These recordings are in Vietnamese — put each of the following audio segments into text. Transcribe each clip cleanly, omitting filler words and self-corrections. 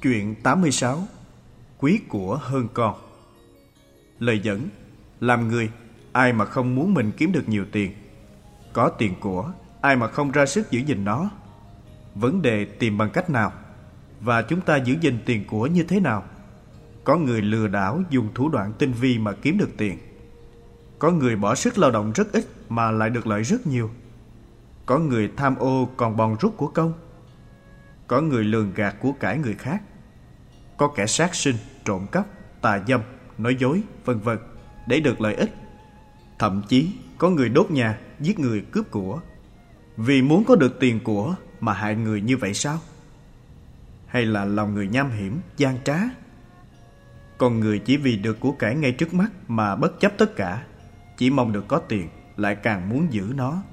Chuyện 86. Quý của hơn con. Lời dẫn: làm người, ai mà không muốn mình kiếm được nhiều tiền? Có tiền của, ai mà không ra sức giữ gìn nó? Vấn đề tìm bằng cách nào? Và chúng ta giữ gìn tiền của như thế nào? Có người lừa đảo dùng thủ đoạn tinh vi mà kiếm được tiền. Có người bỏ sức lao động rất ít mà lại được lợi rất nhiều. Có người tham ô còn bòn rút của công. Có người lường gạt của cải người khác. Có kẻ sát sinh, trộm cắp, tà dâm, nói dối, vân vân để được lợi ích. Thậm chí có người đốt nhà, giết người, cướp của. Vì muốn có được tiền của mà hại người như vậy sao? Hay là lòng người nham hiểm, gian trá? Con người chỉ vì được của cải ngay trước mắt mà bất chấp tất cả, chỉ mong được có tiền, lại càng muốn giữ nó.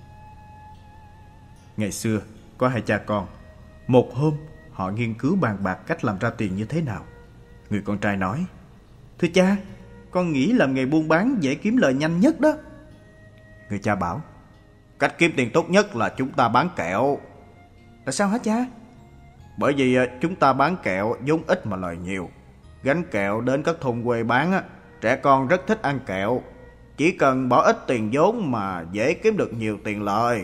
Ngày xưa có hai cha con. Một hôm họ nghiên cứu bàn bạc cách làm ra tiền như thế nào. Người con trai nói: "Thưa cha, con nghĩ làm nghề buôn bán dễ kiếm lời nhanh nhất đó." Người cha bảo: "Cách kiếm tiền tốt nhất là chúng ta bán kẹo." "Tại sao hả cha?" "Bởi vì chúng ta bán kẹo vốn ít mà lời nhiều. Gánh kẹo đến các thôn quê bán, trẻ con rất thích ăn kẹo. Chỉ cần bỏ ít tiền vốn mà dễ kiếm được nhiều tiền lời."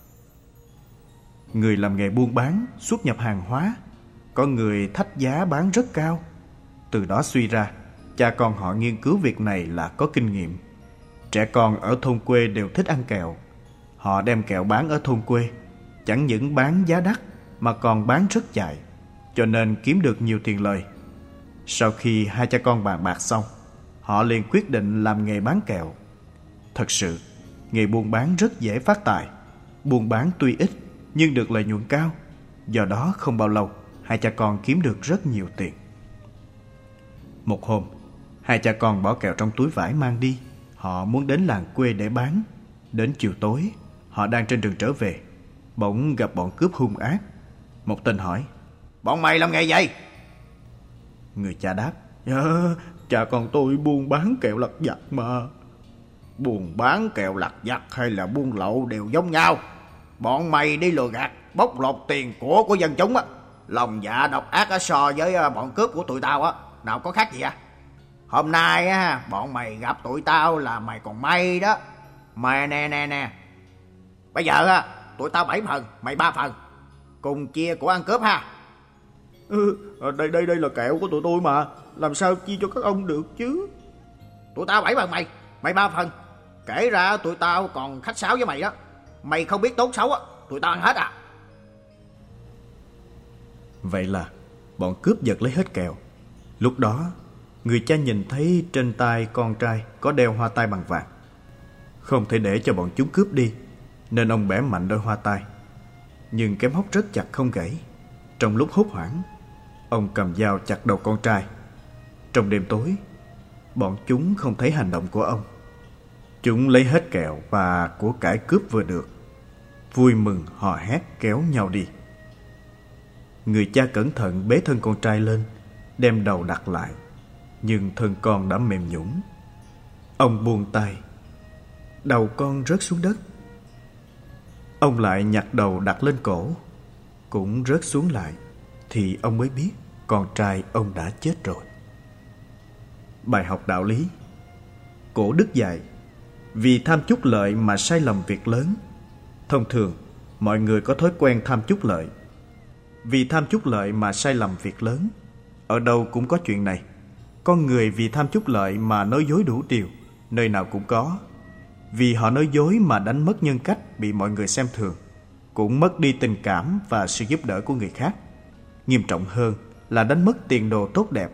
Người làm nghề buôn bán xuất nhập hàng hóa, có người thách giá bán rất cao. Từ đó suy ra, cha con họ nghiên cứu việc này là có kinh nghiệm. Trẻ con ở thôn quê đều thích ăn kẹo. Họ đem kẹo bán ở thôn quê, chẳng những bán giá đắt mà còn bán rất chạy, cho nên kiếm được nhiều tiền lời. Sau khi hai cha con bàn bạc xong, họ liền quyết định làm nghề bán kẹo. Thật sự, nghề buôn bán rất dễ phát tài. Buôn bán tuy ít nhưng được lợi nhuận cao. Do đó không bao lâu, hai cha con kiếm được rất nhiều tiền. Một hôm, hai cha con bỏ kẹo trong túi vải mang đi. Họ muốn đến làng quê để bán. Đến chiều tối, họ đang trên đường trở về, bỗng gặp bọn cướp hung ác. Một tên hỏi: "Bọn mày làm nghề gì?" Người cha đáp: Cha con tôi buôn bán kẹo lặt vặt mà." "Buôn bán kẹo lặt vặt hay là buôn lậu đều giống nhau. Bọn mày đi lừa gạt, bóc lột tiền của dân chúng á, lòng dạ độc ác so với bọn cướp của tụi tao á, nào có khác gì à? Hôm nay á, bọn mày gặp tụi tao là mày còn may đó. Mày nè. Bây giờ á, tụi tao 7 phần, mày 3 phần. Cùng chia của ăn cướp ha." Đây là kẹo của tụi tôi mà, làm sao chia cho các ông được chứ?" "Tụi tao 7 phần mày 3 phần. Kể ra tụi tao còn khách sáo với mày đó. Mày không biết tốt xấu á, tụi tao ăn hết à." Vậy là bọn cướp giật lấy hết kẹo. Lúc đó, người cha nhìn thấy trên tay con trai có đeo hoa tai bằng vàng. Không thể để cho bọn chúng cướp đi, nên ông bẻ mạnh đôi hoa tai. Nhưng cái móc rất chặt không gãy. Trong lúc hốt hoảng, ông cầm dao chặt đầu con trai. Trong đêm tối, bọn chúng không thấy hành động của ông. Chúng lấy hết kẹo và của cải cướp vừa được, vui mừng hò hét kéo nhau đi. Người cha cẩn thận bế thân con trai lên, đem đầu đặt lại, nhưng thân con đã mềm nhũn. Ông buông tay, đầu con rớt xuống đất. Ông lại nhặt đầu đặt lên cổ, cũng rớt xuống lại, thì ông mới biết con trai ông đã chết rồi. Bài học đạo lý. Cổ Đức dạy: vì tham chút lợi mà sai lầm việc lớn. Thông thường, mọi người có thói quen tham chút lợi. Vì tham chút lợi mà sai lầm việc lớn. Ở đâu cũng có chuyện này. Con người vì tham chút lợi mà nói dối đủ điều, nơi nào cũng có. Vì họ nói dối mà đánh mất nhân cách, bị mọi người xem thường, cũng mất đi tình cảm và sự giúp đỡ của người khác. Nghiêm trọng hơn là đánh mất tiền đồ tốt đẹp.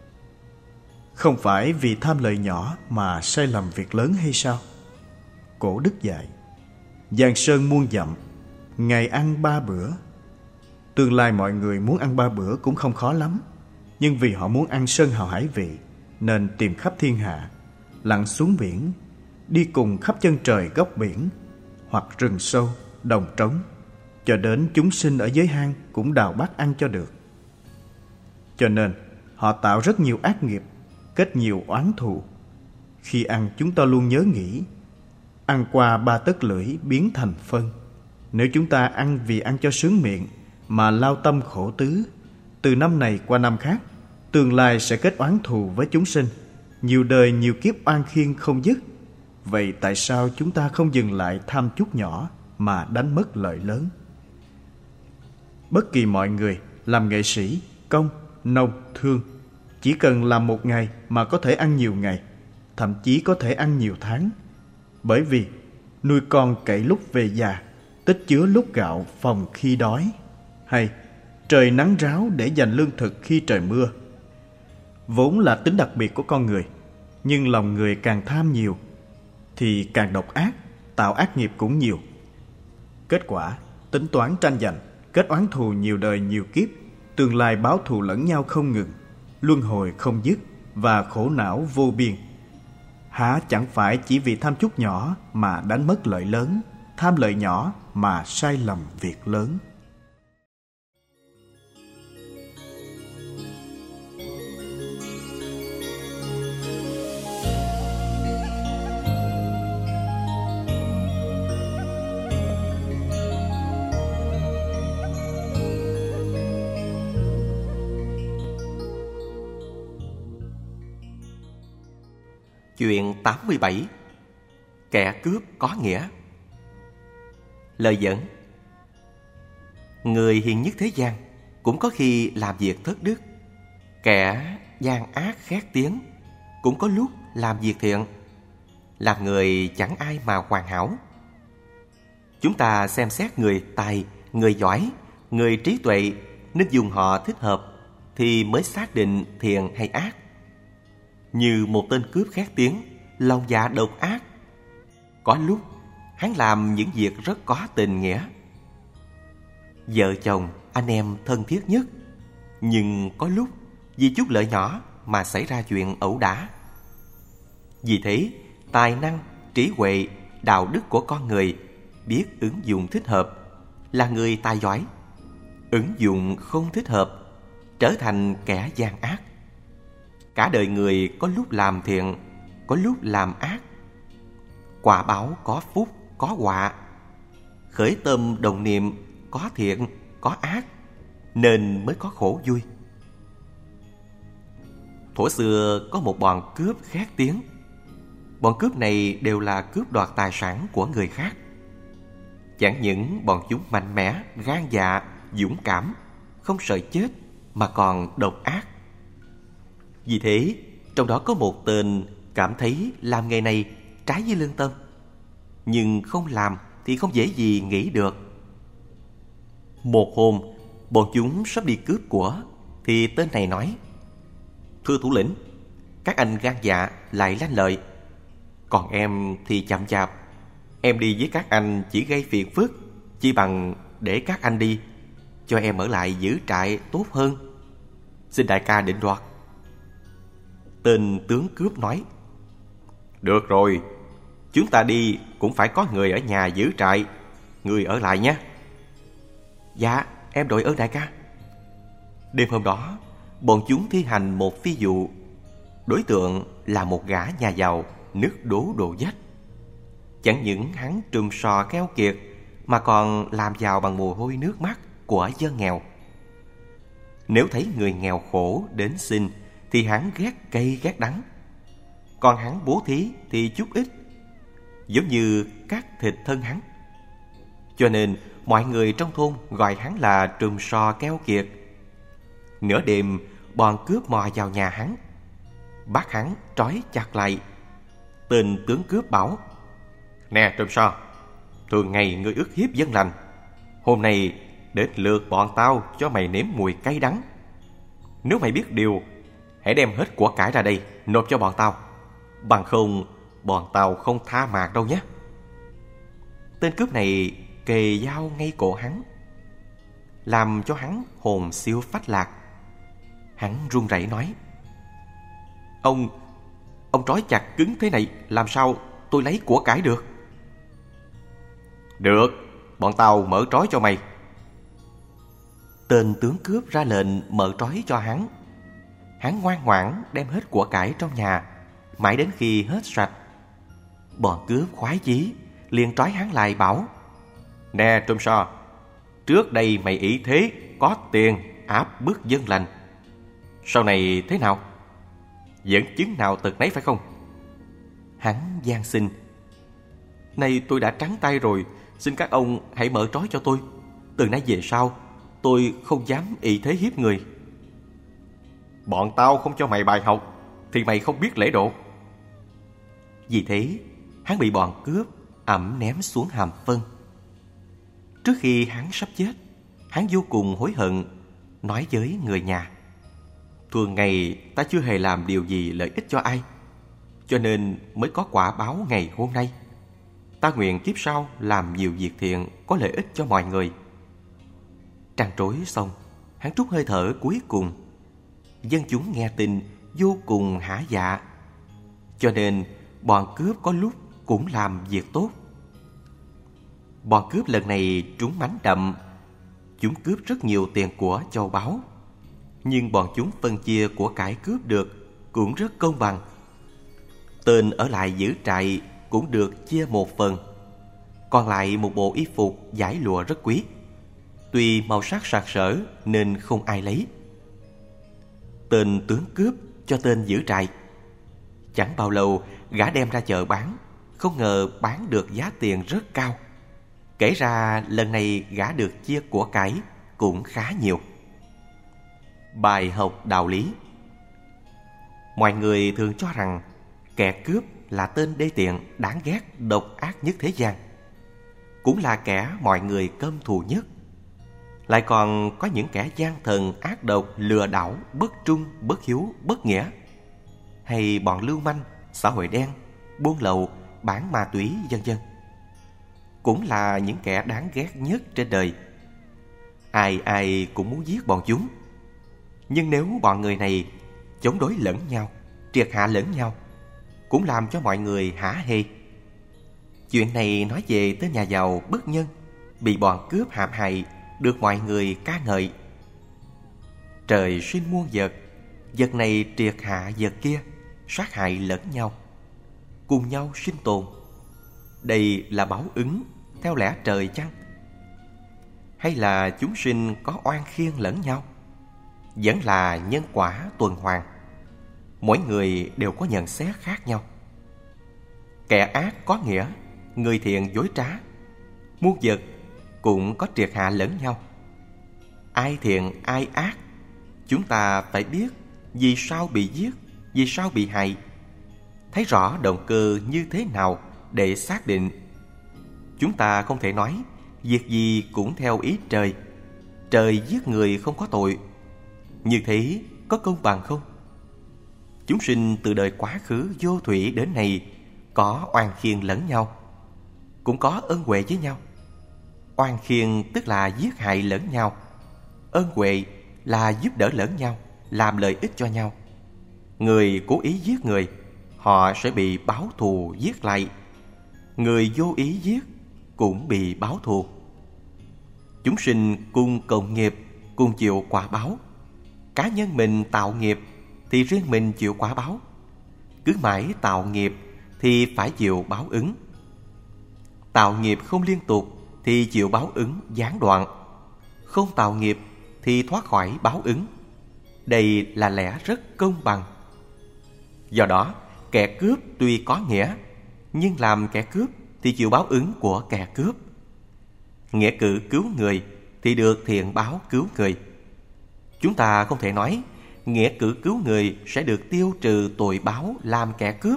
Không phải vì tham lợi nhỏ mà sai lầm việc lớn hay sao? Cổ Đức dạy: giang sơn muôn dặm, ngày ăn 3 bữa. Tương lai mọi người muốn ăn 3 bữa cũng không khó lắm. Nhưng vì họ muốn ăn sơn hào hải vị, nên tìm khắp thiên hạ, lặn xuống biển, đi cùng khắp chân trời góc biển, hoặc rừng sâu, đồng trống, cho đến chúng sinh ở dưới hang cũng đào bắt ăn cho được. Cho nên họ tạo rất nhiều ác nghiệp, kết nhiều oán thù. Khi ăn, chúng ta luôn nhớ nghĩ: ăn qua 3 tấc lưỡi biến thành phân. Nếu chúng ta ăn vì ăn cho sướng miệng mà lao tâm khổ tứ, từ năm này qua năm khác, tương lai sẽ kết oán thù với chúng sinh, nhiều đời nhiều kiếp oan khiên không dứt. Vậy tại sao chúng ta không dừng lại tham chút nhỏ mà đánh mất lợi lớn? Bất kỳ mọi người, làm nghệ sĩ, công, nông, thương, chỉ cần làm một ngày mà có thể ăn nhiều ngày, thậm chí có thể ăn nhiều tháng. Bởi vì nuôi con cậy lúc về già, tích chứa lúc gạo phòng khi đói, hay trời nắng ráo để dành lương thực khi trời mưa. Vốn là tính đặc biệt của con người, nhưng lòng người càng tham nhiều thì càng độc ác, tạo ác nghiệp cũng nhiều. Kết quả, tính toán tranh giành, kết oán thù nhiều đời nhiều kiếp, tương lai báo thù lẫn nhau không ngừng, luân hồi không dứt và khổ não vô biên. Há chẳng phải chỉ vì tham chút nhỏ mà đánh mất lợi lớn, tham lợi nhỏ mà sai lầm việc lớn. Chuyện 87. Kẻ cướp có nghĩa. Lời dẫn: người hiền nhất thế gian cũng có khi làm việc thất đức. Kẻ gian ác khét tiếng cũng có lúc làm việc thiện. Làm người chẳng ai mà hoàn hảo. Chúng ta xem xét người tài, người giỏi, người trí tuệ, nên dùng họ thích hợp thì mới xác định thiện hay ác. Như một tên cướp khét tiếng, lòng dạ độc ác, có lúc hắn làm những việc rất có tình nghĩa. Vợ chồng, anh em thân thiết nhất, nhưng có lúc vì chút lợi nhỏ mà xảy ra chuyện ẩu đả. Vì thế, tài năng, trí huệ, đạo đức của con người biết ứng dụng thích hợp là người tài giỏi. Ứng dụng không thích hợp trở thành kẻ gian ác. Cả đời người có lúc làm thiện, có lúc làm ác. Quả báo có phúc, có họa. Khởi tâm đồng niệm có thiện, có ác, nên mới có khổ vui. Thuở xưa có một bọn cướp khét tiếng. Bọn cướp này đều là cướp đoạt tài sản của người khác. Chẳng những bọn chúng mạnh mẽ, gan dạ, dũng cảm, không sợ chết, mà còn độc ác. Vì thế, trong đó có một tên cảm thấy làm nghề này trái với lương tâm, nhưng không làm thì không dễ gì nghĩ được. Một hôm, bọn chúng sắp đi cướp của, thì tên này nói: thưa thủ lĩnh, các anh gan dạ lại lanh lợi, còn em thì chậm chạp. Em đi với các anh chỉ gây phiền phức, chi bằng để các anh đi, cho em ở lại giữ trại tốt hơn. Xin đại ca định đoạt. Tên tướng cướp nói: được rồi, chúng ta đi cũng phải có người ở nhà giữ trại, người ở lại nhé. Dạ, em đội ơn đại ca. Đêm hôm đó, bọn chúng thi hành một phi vụ. Đối tượng là một gã nhà giàu nứt đố đổ vách. Chẳng những hắn trùm sò keo kiệt, mà còn làm giàu bằng mồ hôi nước mắt của dân nghèo. Nếu thấy người nghèo khổ đến xin thì hắn ghét cay ghét đắng. Còn hắn bố thí thì chút ít, giống như cắt thịt thân hắn. Cho nên mọi người trong thôn gọi hắn là trùm sò keo kiệt. Nửa đêm, bọn cướp mò vào nhà hắn, bắt hắn trói chặt lại. Tên tướng cướp bảo: nè trùm sò, thường ngày ngươi ức hiếp dân lành, hôm nay đến lượt bọn tao cho mày nếm mùi cay đắng. Nếu mày biết điều, hãy đem hết của cải ra đây nộp cho bọn tao, bằng không bọn tao không tha mạc đâu nhé. Tên cướp này kề dao ngay cổ hắn, làm cho hắn hồn siêu phách lạc. Hắn run rẩy nói: Ông trói chặt cứng thế này, làm sao tôi lấy của cải được? Được, bọn tao mở trói cho mày. Tên tướng cướp ra lệnh mở trói cho hắn. Hắn ngoan ngoãn đem hết của cải trong nhà, mãi đến khi hết sạch. Bọn cướp khoái chí liền trói hắn lại bảo: nè trùm sò, trước đây mày ý thế có tiền áp bức dân lành. Sau này thế nào? Dẫn chứng nào tật nấy phải không? Hắn van xin: Nay tôi đã trắng tay rồi, xin các ông hãy mở trói cho tôi. Từ nay về sau, tôi không dám ỷ thế hiếp người. Bọn tao không cho mày bài học thì mày không biết lễ độ. Vì thế, hắn bị bọn cướp ẵm ném xuống hàm phân. Trước khi hắn sắp chết, hắn vô cùng hối hận, nói với người nhà: Thường ngày ta chưa hề làm điều gì lợi ích cho ai, cho nên mới có quả báo ngày hôm nay. Ta nguyện kiếp sau làm nhiều việc thiện có lợi ích cho mọi người. Trăn trối xong, hắn trút hơi thở cuối cùng. Dân chúng nghe tin vô cùng hả dạ, cho nên bọn cướp có lúc cũng làm việc tốt. Bọn cướp lần này trúng mánh đậm. Chúng cướp rất nhiều tiền của châu báu, nhưng bọn chúng phân chia của cải cướp được cũng rất công bằng. Tên ở lại giữ trại cũng được chia một phần, còn lại một bộ y phục vải lụa rất quý. Tuy màu sắc sặc sỡ nên không ai lấy. Tên tướng cướp cho tên giữ trại. Chẳng bao lâu gã đem ra chợ bán, không ngờ bán được giá tiền rất cao. Kể ra lần này gã được chia của cải cũng khá nhiều. Bài học đạo lý. Mọi người thường cho rằng kẻ cướp là tên đê tiện, đáng ghét, độc ác nhất thế gian, cũng là kẻ mọi người căm thù nhất. Lại còn có những kẻ gian thần ác độc, lừa đảo, bất trung, bất hiếu, bất nghĩa, hay bọn lưu manh, xã hội đen, buôn lậu, bán ma túy, vân vân, cũng là những kẻ đáng ghét nhất trên đời. Ai ai cũng muốn giết bọn chúng. Nhưng nếu bọn người này chống đối lẫn nhau, triệt hạ lẫn nhau, cũng làm cho mọi người hả hê. Chuyện này nói về tên nhà giàu bất nhân bị bọn cướp hãm hại, được mọi người ca ngợi. Trời sinh muôn vật, vật này triệt hạ vật kia, sát hại lẫn nhau, cùng nhau sinh tồn. Đây là báo ứng theo lẽ trời chăng? Hay là chúng sinh có oan khiên lẫn nhau? Vẫn là nhân quả tuần hoàn. Mỗi người đều có nhận xét khác nhau. Kẻ ác có nghĩa, người thiện dối trá. Muôn vật cũng có triệt hạ lẫn nhau. Ai thiện ai ác, chúng ta phải biết vì sao bị giết, vì sao bị hại, thấy rõ động cơ như thế nào để xác định. Chúng ta không thể nói việc gì cũng theo ý trời. Trời giết người không có tội. Như thế có công bằng không? Chúng sinh từ đời quá khứ vô thủy đến nay có oan khiên lẫn nhau, cũng có ân huệ với nhau. Oan khiên tức là giết hại lẫn nhau, ân huệ là giúp đỡ lẫn nhau, làm lợi ích cho nhau. Người cố ý giết người, họ sẽ bị báo thù giết lại. Người vô ý giết cũng bị báo thù. Chúng sinh cùng cộng nghiệp, cùng chịu quả báo. Cá nhân mình tạo nghiệp thì riêng mình chịu quả báo. Cứ mãi tạo nghiệp thì phải chịu báo ứng. Tạo nghiệp không liên tục thì chịu báo ứng gián đoạn. Không tạo nghiệp thì thoát khỏi báo ứng. Đây là lẽ rất công bằng. Do đó, kẻ cướp tuy có nghĩa, nhưng làm kẻ cướp thì chịu báo ứng của kẻ cướp. Nghĩa cử cứu người thì được thiện báo cứu người. Chúng ta không thể nói nghĩa cử cứu người sẽ được tiêu trừ tội báo làm kẻ cướp.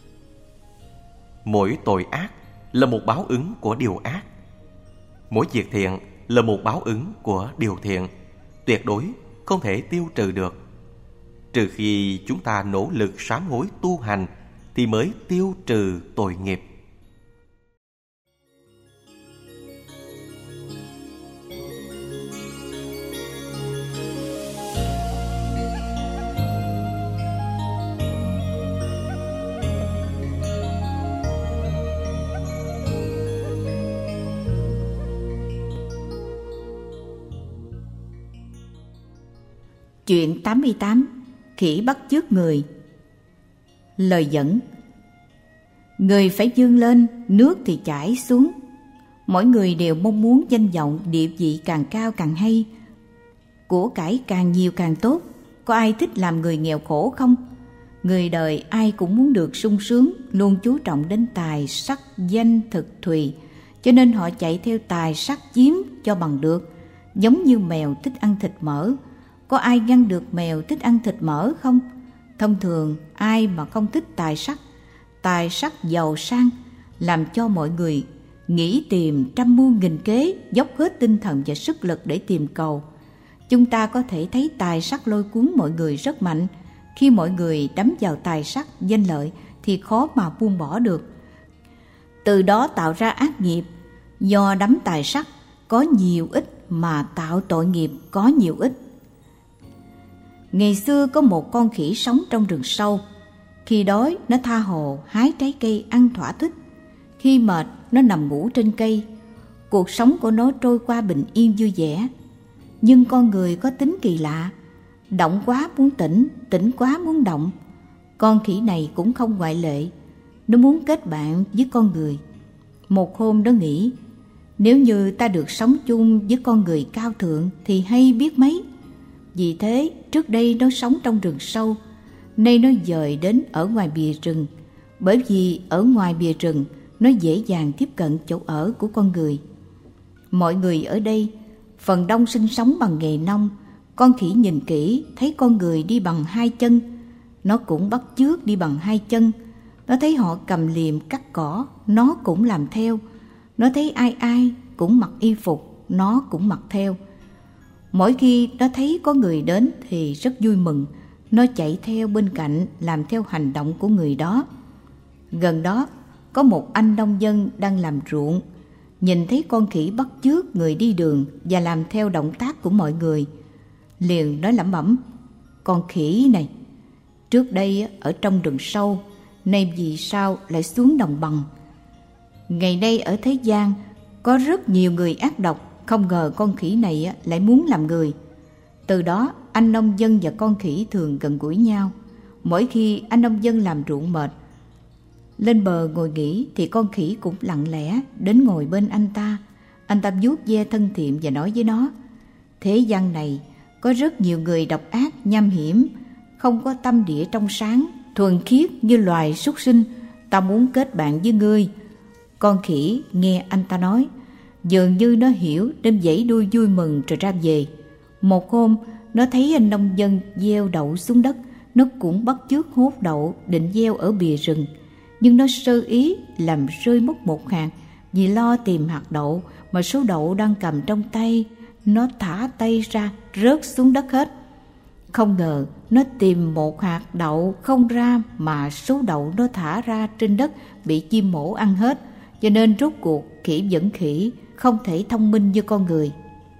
Mỗi tội ác là một báo ứng của điều ác. Mỗi việc thiện là một báo ứng của điều thiện. Tuyệt đối không thể tiêu trừ được. Trừ khi chúng ta nỗ lực sám hối tu hành thì mới tiêu trừ tội nghiệp. Chuyện 88. Khỉ bắt chước người. Lời dẫn: người phải vươn lên, nước thì chảy xuống. Mỗi người đều mong muốn danh vọng, địa vị càng cao càng hay. của cải càng nhiều càng tốt. Có ai thích làm người nghèo khổ không? Người đời ai cũng muốn được sung sướng, luôn chú trọng đến tài sắc danh thực thùy, cho nên họ chạy theo tài sắc chiếm cho bằng được. Giống như mèo thích ăn thịt mỡ, có ai ngăn được mèo thích ăn thịt mỡ không? Thông thường ai mà không thích tài sắc giàu sang, làm cho mọi người nghĩ tìm trăm mưu nghìn kế, dốc hết tinh thần và sức lực để tìm cầu. Chúng ta có thể thấy tài sắc lôi cuốn mọi người rất mạnh. Khi mọi người đắm vào tài sắc, danh lợi thì khó mà buông bỏ được. Từ đó tạo ra ác nghiệp. Do đắm tài sắc có nhiều ít mà tạo tội nghiệp có nhiều ít. Ngày xưa có một con khỉ sống trong rừng sâu. Khi đói, nó tha hồ hái trái cây ăn thỏa thích. Khi mệt, nó nằm ngủ trên cây. Cuộc sống của nó trôi qua bình yên vui vẻ. Nhưng con người có tính kỳ lạ, động quá muốn tỉnh, tỉnh quá muốn động. Con khỉ này cũng không ngoại lệ. Nó muốn kết bạn với con người. Một hôm nó nghĩ, nếu như ta được sống chung với con người cao thượng thì hay biết mấy. Vì thế trước đây nó sống trong rừng sâu, nay nó dời đến ở ngoài bìa rừng. Bởi vì ở ngoài bìa rừng nó dễ dàng tiếp cận chỗ ở của con người. Mọi người ở đây phần đông sinh sống bằng nghề nông. Con khỉ nhìn kỹ thấy con người đi bằng hai chân, nó cũng bắt chước đi bằng hai chân. Nó thấy họ cầm liềm cắt cỏ, nó cũng làm theo. Nó thấy ai cũng mặc y phục, nó cũng mặc theo. Mỗi khi nó thấy có người đến thì rất vui mừng. Nó chạy theo bên cạnh làm theo hành động của người đó. Gần đó có một anh nông dân đang làm ruộng. Nhìn thấy con khỉ bắt chước người đi đường và làm theo động tác của mọi người, liền nói lẩm bẩm, con khỉ này, trước đây ở trong rừng sâu, nay vì sao lại xuống đồng bằng? Ngày nay ở thế gian có rất nhiều người ác độc, không ngờ con khỉ này lại muốn làm người. Từ đó anh nông dân và con khỉ thường gần gũi nhau. Mỗi khi anh nông dân làm ruộng mệt, lên bờ ngồi nghỉ thì con khỉ cũng lặng lẽ đến ngồi bên anh ta. Anh ta vuốt ve thân thiện và nói với nó, thế gian này có rất nhiều người độc ác, nham hiểm, không có tâm địa trong sáng, thuần khiết như loài súc sinh. Ta muốn kết bạn với ngươi. Con khỉ nghe anh ta nói, dường như nó hiểu nên vẫy đuôi vui mừng rồi ra về. Một hôm nó thấy anh nông dân gieo đậu xuống đất, nó cũng bắt chước hốt đậu định gieo ở bìa rừng. Nhưng nó sơ ý làm rơi mất một hạt. Vì lo tìm hạt đậu mà số đậu đang cầm trong tay, nó thả tay ra rớt xuống đất hết. Không ngờ nó tìm một hạt đậu không ra, mà số đậu nó thả ra trên đất bị chim mổ ăn hết. Cho nên rốt cuộc khỉ vẫn khỉ, không thể thông minh như con người.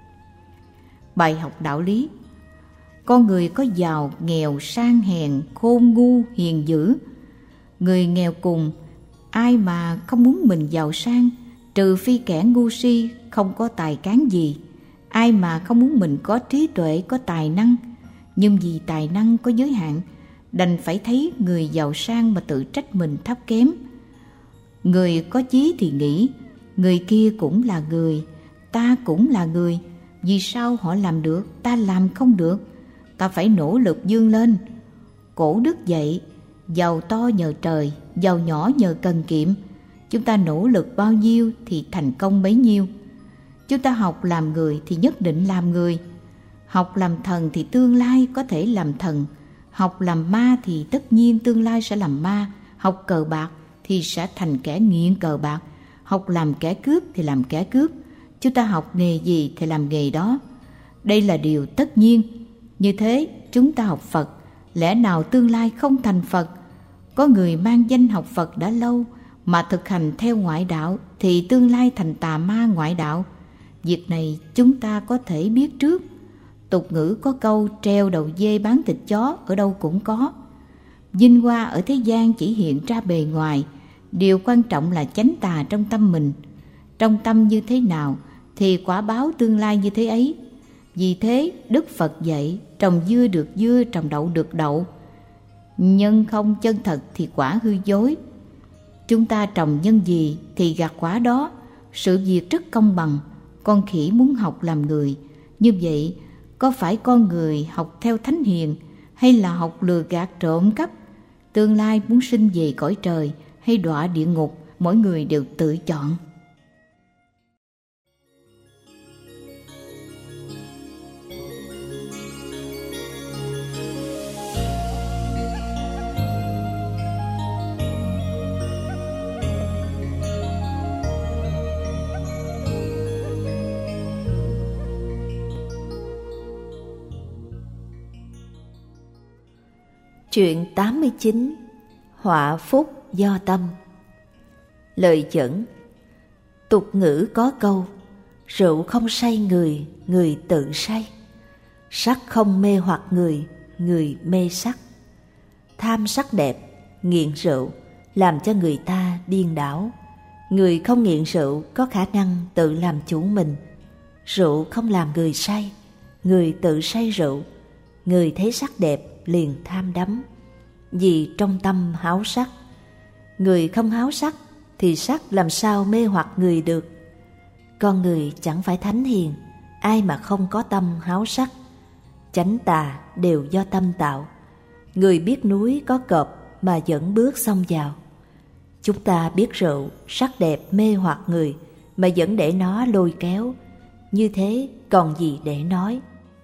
Bài học đạo lý. Con người có giàu, nghèo, sang, hèn, khôn, ngu, hiền, dữ. Người nghèo cùng, ai mà không muốn mình giàu sang, trừ phi kẻ ngu si, không có tài cán gì. Ai mà không muốn mình có trí tuệ, có tài năng. Nhưng vì tài năng có giới hạn, đành phải thấy người giàu sang mà tự trách mình thấp kém. Người có chí thì nghĩ, người kia cũng là người, ta cũng là người. Vì sao họ làm được, ta làm không được? Ta phải nỗ lực vươn lên. Cổ đức dạy, giàu to nhờ trời, giàu nhỏ nhờ cần kiệm. Chúng ta nỗ lực bao nhiêu thì thành công bấy nhiêu. Chúng ta học làm người thì nhất định làm người. Học làm thần thì tương lai có thể làm thần. Học làm ma thì tất nhiên tương lai sẽ làm ma. Học cờ bạc thì sẽ thành kẻ nghiện cờ bạc. Học làm kẻ cướp thì làm kẻ cướp. Chúng ta học nghề gì thì làm nghề đó. Đây là điều tất nhiên. Như thế chúng ta học Phật, lẽ nào tương lai không thành Phật? Có người mang danh học Phật đã lâu mà thực hành theo ngoại đạo thì tương lai thành tà ma ngoại đạo. Việc này chúng ta có thể biết trước. Tục ngữ có câu treo đầu dê bán thịt chó ở đâu cũng có. Vinh hoa ở thế gian chỉ hiện ra bề ngoài. Điều quan trọng là chánh tà trong tâm mình. Trong tâm như thế nào thì quả báo tương lai như thế ấy. Vì thế Đức Phật dạy trồng dưa được dưa, trồng đậu được đậu. Nhân không chân thật thì quả hư dối. Chúng ta trồng nhân gì thì gặt quả đó. Sự việc rất công bằng. Con khỉ muốn học làm người. Như vậy có phải con người học theo thánh hiền hay là học lừa gạt trộm cắp? Tương lai muốn sinh về cõi trời hay đọa địa ngục, mỗi người đều tự chọn. Chuyện 89. Họa phúc do tâm. Lời dẫn. Tục ngữ có câu: rượu không say người, người tự say. Sắc không mê hoặc người, người mê sắc. Tham sắc đẹp, nghiện rượu làm cho người ta điên đảo. Người không nghiện rượu có khả năng tự làm chủ mình. Rượu không làm người say, người tự say rượu. Người thấy sắc đẹp liền tham đắm, vì trong tâm háo sắc. Người không háo sắc thì sắc làm sao mê hoặc người được. Con người chẳng phải thánh hiền, ai mà không có tâm háo sắc. Chánh tà đều do tâm tạo. Người biết núi có cọp mà vẫn bước xông vào. Chúng ta biết rượu, sắc đẹp mê hoặc người mà vẫn để nó lôi kéo. Như thế còn gì để nói.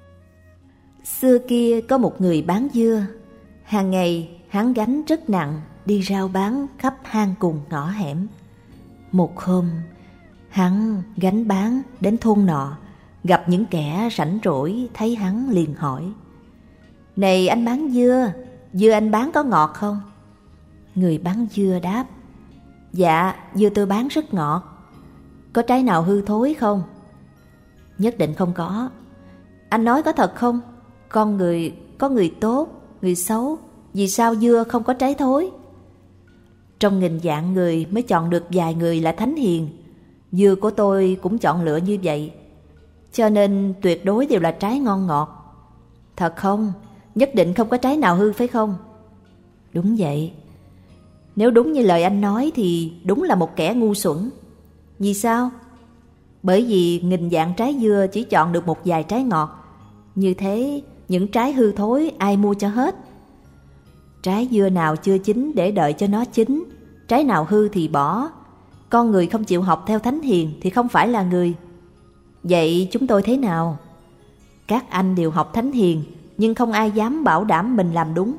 Xưa kia có một người bán dưa. Hàng ngày hắn gánh rất nặng, đi rao bán khắp hang cùng ngõ hẻm. Một hôm, hắn gánh bán đến thôn nọ, gặp những kẻ rảnh rỗi, thấy hắn liền hỏi: "Này anh bán dưa, dưa anh bán có ngọt không?" Người bán dưa đáp: "Dạ, dưa tôi bán rất ngọt." "Có trái nào hư thối không?" "Nhất định không có." "Anh nói có thật không? Con người có người tốt, người xấu, vì sao dưa không có trái thối?" "Trong nghìn vạn người mới chọn được vài người là thánh hiền. Dưa của tôi cũng chọn lựa như vậy, cho nên tuyệt đối đều là trái ngon ngọt." "Thật không? Nhất định không có trái nào hư phải không?" "Đúng vậy." "Nếu đúng như lời anh nói thì đúng là một kẻ ngu xuẩn." "Vì sao?" "Bởi vì nghìn vạn trái dưa chỉ chọn được một vài trái ngọt. Như thế những trái hư thối ai mua cho hết? Trái dưa nào chưa chín để đợi cho nó chín, trái nào hư thì bỏ. Con người không chịu học theo thánh hiền thì không phải là người. Vậy chúng tôi thế nào? Các anh đều học thánh hiền, nhưng không ai dám bảo đảm mình làm đúng."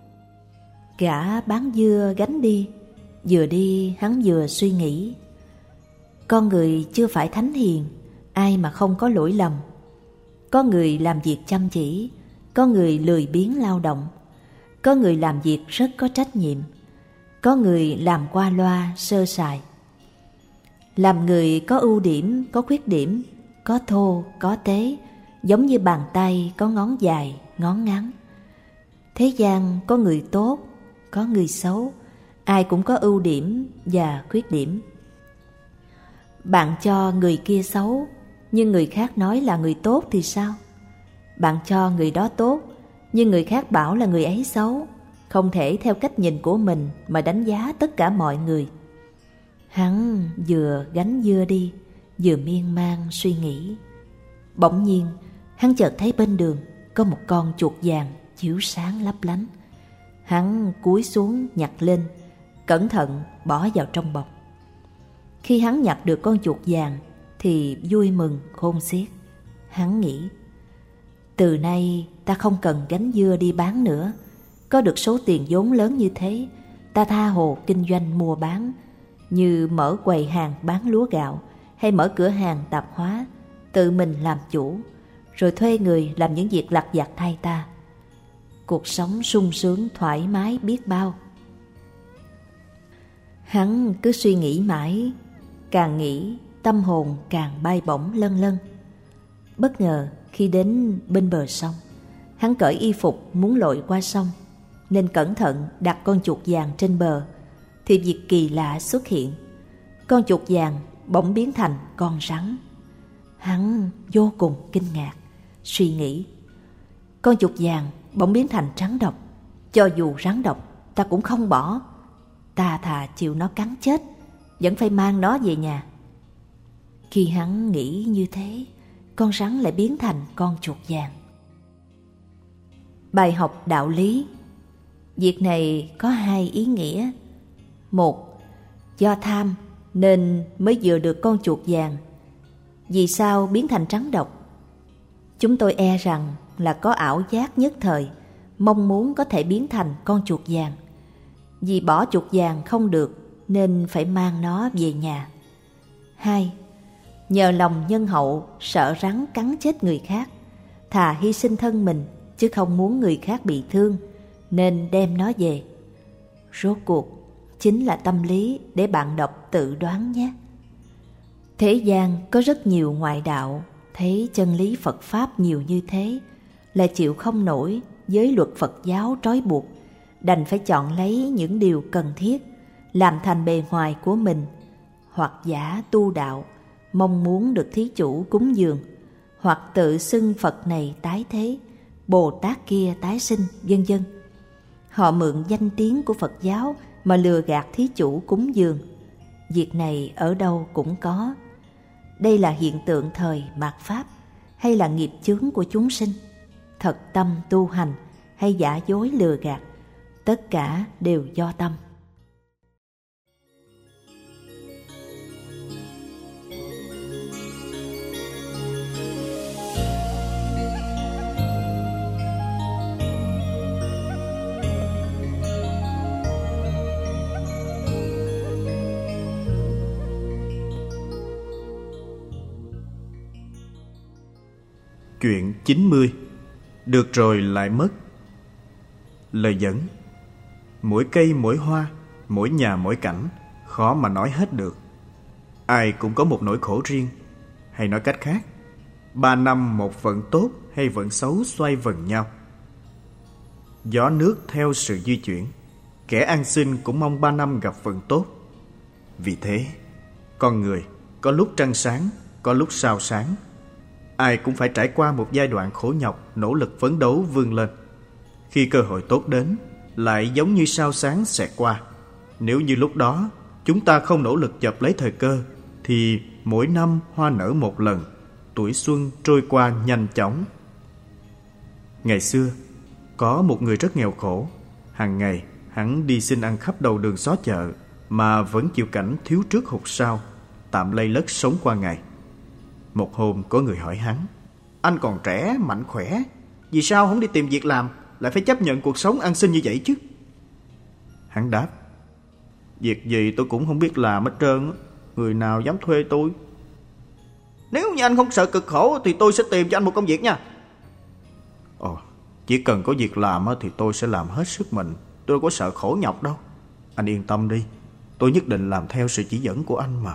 Gã bán dưa gánh đi, vừa đi hắn vừa suy nghĩ. Con người chưa phải thánh hiền, ai mà không có lỗi lầm. Có người làm việc chăm chỉ, có người lười biếng lao động, có người làm việc rất có trách nhiệm, có người làm qua loa sơ sài. Làm người có ưu điểm, có khuyết điểm, có thô, có tế, giống như bàn tay có ngón dài, ngón ngắn. Thế gian có người tốt, có người xấu, ai cũng có ưu điểm và khuyết điểm. Bạn cho người kia xấu, nhưng người khác nói là người tốt thì sao? Bạn cho người đó tốt, nhưng người khác bảo là người ấy xấu. Không thể theo cách nhìn của mình mà đánh giá tất cả mọi người. Hắn vừa gánh dưa đi, vừa miên man suy nghĩ. Bỗng nhiên, hắn chợt thấy bên đường có một con chuột vàng chiếu sáng lấp lánh. Hắn cúi xuống nhặt lên, cẩn thận bỏ vào trong bọc. Khi hắn nhặt được con chuột vàng thì vui mừng khôn xiết. Hắn nghĩ: từ nay ta không cần gánh dưa đi bán nữa. Có được số tiền vốn lớn như thế, ta tha hồ kinh doanh mua bán, như mở quầy hàng bán lúa gạo hay mở cửa hàng tạp hóa, tự mình làm chủ, rồi thuê người làm những việc lặt vặt thay ta. Cuộc sống sung sướng thoải mái biết bao. Hắn cứ suy nghĩ mãi, càng nghĩ tâm hồn càng bay bổng lân lân. Bất ngờ khi đến bên bờ sông, hắn cởi y phục muốn lội qua sông, nên cẩn thận đặt con chuột vàng trên bờ, thì việc kỳ lạ xuất hiện. Con chuột vàng bỗng biến thành con rắn. Hắn vô cùng kinh ngạc, suy nghĩ: con chuột vàng bỗng biến thành rắn độc, cho dù rắn độc ta cũng không bỏ. Ta thà chịu nó cắn chết, vẫn phải mang nó về nhà. Khi hắn nghĩ như thế, con rắn lại biến thành con chuột vàng. Bài học đạo lý. Việc này có hai ý nghĩa. Một, do tham nên mới vừa được con chuột vàng. Vì sao biến thành trắng độc? Chúng tôi e rằng là có ảo giác nhất thời, mong muốn có thể biến thành con chuột vàng. Vì bỏ chuột vàng không được nên phải mang nó về nhà. Hai, nhờ lòng nhân hậu sợ rắn cắn chết người khác, thà hy sinh thân mình chứ không muốn người khác bị thương, nên đem nó về. Rốt cuộc chính là tâm lý để bạn đọc tự đoán nhé. Thế gian có rất nhiều ngoại đạo, thấy chân lý Phật Pháp nhiều như thế, là chịu không nổi với luật Phật giáo trói buộc, đành phải chọn lấy những điều cần thiết, làm thành bề ngoài của mình, hoặc giả tu đạo, mong muốn được thí chủ cúng dường, hoặc tự xưng Phật này tái thế, Bồ Tát kia tái sinh, vân vân. Họ mượn danh tiếng của Phật giáo mà lừa gạt thí chủ cúng dường. Việc này ở đâu cũng có. Đây là hiện tượng thời mạt Pháp, hay là nghiệp chướng của chúng sinh? Thật tâm tu hành hay giả dối lừa gạt, tất cả đều do tâm. Chuyện 90. Được rồi lại mất. Lời dẫn: mỗi cây mỗi hoa, mỗi nhà mỗi cảnh, khó mà nói hết được. Ai cũng có một nỗi khổ riêng. Hay nói cách khác, 3 năm một vận tốt hay vận xấu xoay vần nhau. Gió nước theo sự di chuyển, kẻ ăn xin cũng mong 3 năm gặp vận tốt. Vì thế, con người có lúc trăng sáng, có lúc sao sáng. Ai cũng phải trải qua một giai đoạn khổ nhọc, nỗ lực phấn đấu vươn lên. Khi cơ hội tốt đến, lại giống như sao sáng xẹt qua. Nếu như lúc đó chúng ta không nỗ lực chộp lấy thời cơ, thì mỗi năm hoa nở một lần, tuổi xuân trôi qua nhanh chóng. Ngày xưa, có một người rất nghèo khổ. Hàng ngày hắn đi xin ăn khắp đầu đường xó chợ, mà vẫn chịu cảnh thiếu trước hụt sau, tạm lây lất sống qua ngày. Một hôm có người hỏi hắn: anh còn trẻ, mạnh khỏe, vì sao không đi tìm việc làm, lại phải chấp nhận cuộc sống ăn xin như vậy chứ? Hắn đáp: việc gì tôi cũng không biết làm hết trơn, người nào dám thuê tôi? Nếu như anh không sợ cực khổ thì tôi sẽ tìm cho anh một công việc nha. Ồ, chỉ cần có việc làm thì tôi sẽ làm hết sức mình. Tôi đâu có sợ khổ nhọc đâu. Anh yên tâm đi, tôi nhất định làm theo sự chỉ dẫn của anh mà.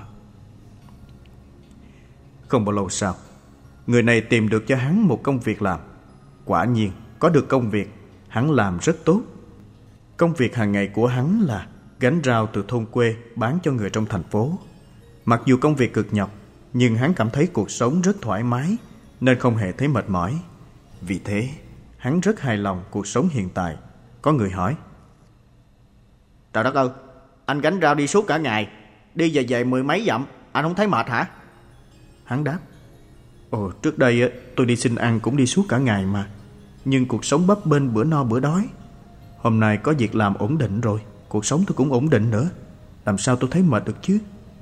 Không bao lâu sau, người này tìm được cho hắn một công việc làm. Quả nhiên, có được công việc, hắn làm rất tốt. Công việc hàng ngày của hắn là gánh rau từ thôn quê bán cho người trong thành phố. Mặc dù công việc cực nhọc, nhưng hắn cảm thấy cuộc sống rất thoải mái, nên không hề thấy mệt mỏi. Vì thế, hắn rất hài lòng cuộc sống hiện tại. Có người hỏi: trời đất ơi, anh gánh rau đi suốt cả ngày, đi về mười mấy dặm, anh không thấy mệt hả? Hắn đáp: ồ, trước đây tôi đi xin ăn cũng đi suốt cả ngày mà. Nhưng cuộc sống bấp bênh, bữa no bữa đói. Hôm nay có việc làm ổn định rồi, cuộc sống tôi cũng ổn định nữa, làm sao tôi thấy mệt được chứ?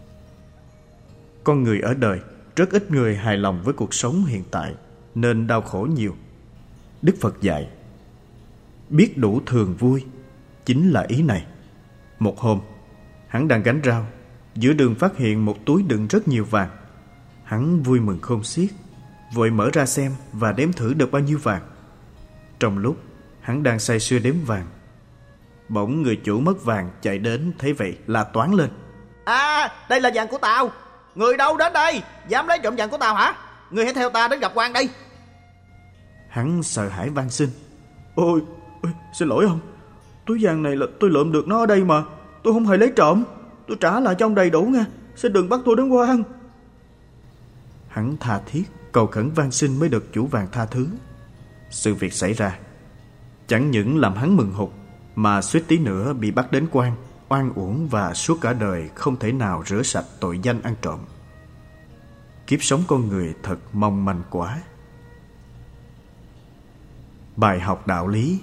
Con người ở đời, rất ít người hài lòng với cuộc sống hiện tại, nên đau khổ nhiều. Đức Phật dạy: biết đủ thường vui, chính là ý này. Một hôm, hắn đang gánh rau, giữa đường phát hiện một túi đựng rất nhiều vàng. Hắn vui mừng khôn xiết, vội mở ra xem và đếm thử được bao nhiêu vàng. Trong lúc hắn đang say sưa đếm vàng, bỗng người chủ mất vàng chạy đến, thấy vậy la toáng lên: à, đây là vàng của tao, người đâu đến đây, dám lấy trộm vàng của tao hả? Người hãy theo ta đến gặp quan đây. Hắn sợ hãi van xin: ôi, xin lỗi ông, túi vàng này là tôi lượm được nó ở đây mà, tôi không hề lấy trộm, tôi trả lại cho ông đầy đủ nha, xin đừng bắt tôi đến quan. Hắn tha thiết cầu khẩn van xin mới được chủ vàng tha thứ. Sự việc xảy ra chẳng những làm hắn mừng hụt, mà suýt tí nữa bị bắt đến quan, oan uổng và suốt cả đời không thể nào rửa sạch tội danh ăn trộm. Kiếp sống con người thật mong manh quá. Bài học đạo lý.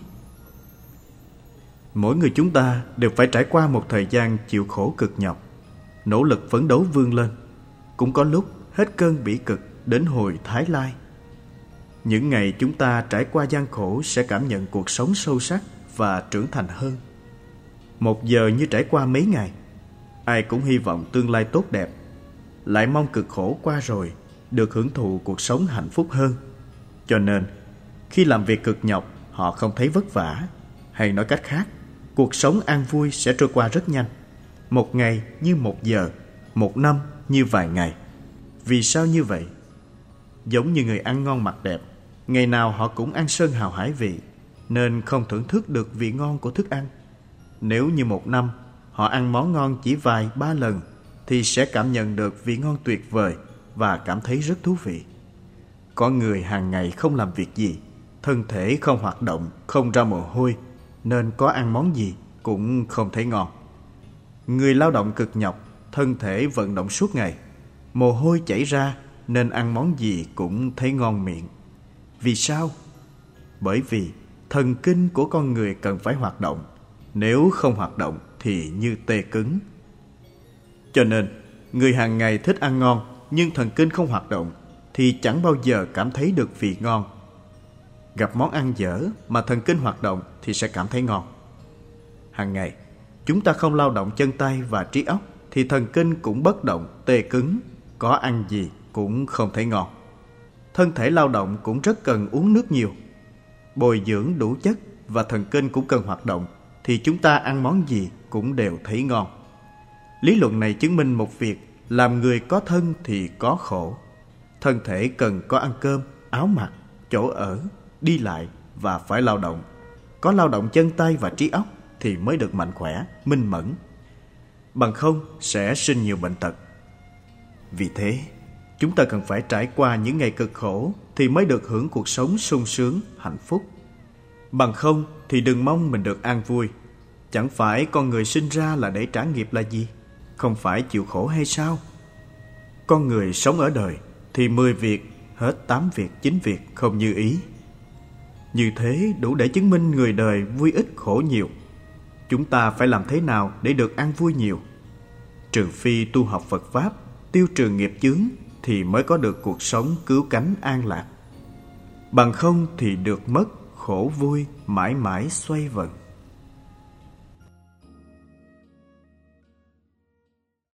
Mỗi người chúng ta đều phải trải qua một thời gian chịu khổ cực nhọc, nỗ lực phấn đấu vươn lên. Cũng có lúc hết cơn bỉ cực đến hồi thái lai. Những ngày chúng ta trải qua gian khổ sẽ cảm nhận cuộc sống sâu sắc và trưởng thành hơn. Một giờ như trải qua mấy ngày. Ai cũng hy vọng tương lai tốt đẹp, lại mong cực khổ qua rồi được hưởng thụ cuộc sống hạnh phúc hơn. Cho nên khi làm việc cực nhọc, họ không thấy vất vả. Hay nói cách khác, cuộc sống an vui sẽ trôi qua rất nhanh. Một ngày như một giờ, một năm như vài ngày. Vì sao như vậy? Giống như người ăn ngon mặc đẹp, ngày nào họ cũng ăn sơn hào hải vị, nên không thưởng thức được vị ngon của thức ăn. Nếu như một năm họ ăn món ngon chỉ vài ba lần, thì sẽ cảm nhận được vị ngon tuyệt vời và cảm thấy rất thú vị. Có người hàng ngày không làm việc gì, thân thể không hoạt động, không ra mồ hôi, nên có ăn món gì cũng không thấy ngon. Người lao động cực nhọc, thân thể vận động suốt ngày, mồ hôi chảy ra, nên ăn món gì cũng thấy ngon miệng. Vì sao? Bởi vì thần kinh của con người cần phải hoạt động. Nếu không hoạt động thì như tê cứng. Cho nên người hàng ngày thích ăn ngon, nhưng thần kinh không hoạt động thì chẳng bao giờ cảm thấy được vị ngon. Gặp món ăn dở mà thần kinh hoạt động thì sẽ cảm thấy ngon. Hàng ngày chúng ta không lao động chân tay và trí óc thì thần kinh cũng bất động, tê cứng, có ăn gì cũng không thấy ngon. Thân thể lao động cũng rất cần uống nước nhiều, bồi dưỡng đủ chất, và thần kinh cũng cần hoạt động thì chúng ta ăn món gì cũng đều thấy ngon. Lý luận này chứng minh một việc: làm người có thân thì có khổ. Thân thể cần có ăn cơm, áo mặc, chỗ ở, đi lại và phải lao động. Có lao động chân tay và trí óc thì mới được mạnh khỏe, minh mẫn. Bằng không sẽ sinh nhiều bệnh tật. Vì thế, chúng ta cần phải trải qua những ngày cực khổ thì mới được hưởng cuộc sống sung sướng, hạnh phúc. Bằng không thì đừng mong mình được an vui. Chẳng phải con người sinh ra là để trả nghiệp là gì? Không phải chịu khổ hay sao? Con người sống ở đời thì 10 việc, hết 8 việc, 9 việc không như ý. Như thế đủ để chứng minh người đời vui ít khổ nhiều. Chúng ta phải làm thế nào để được an vui nhiều? Trừ phi tu học Phật Pháp, tiêu trừ nghiệp chướng thì mới có được cuộc sống cứu cánh an lạc. Bằng không thì được mất khổ vui mãi mãi xoay vần.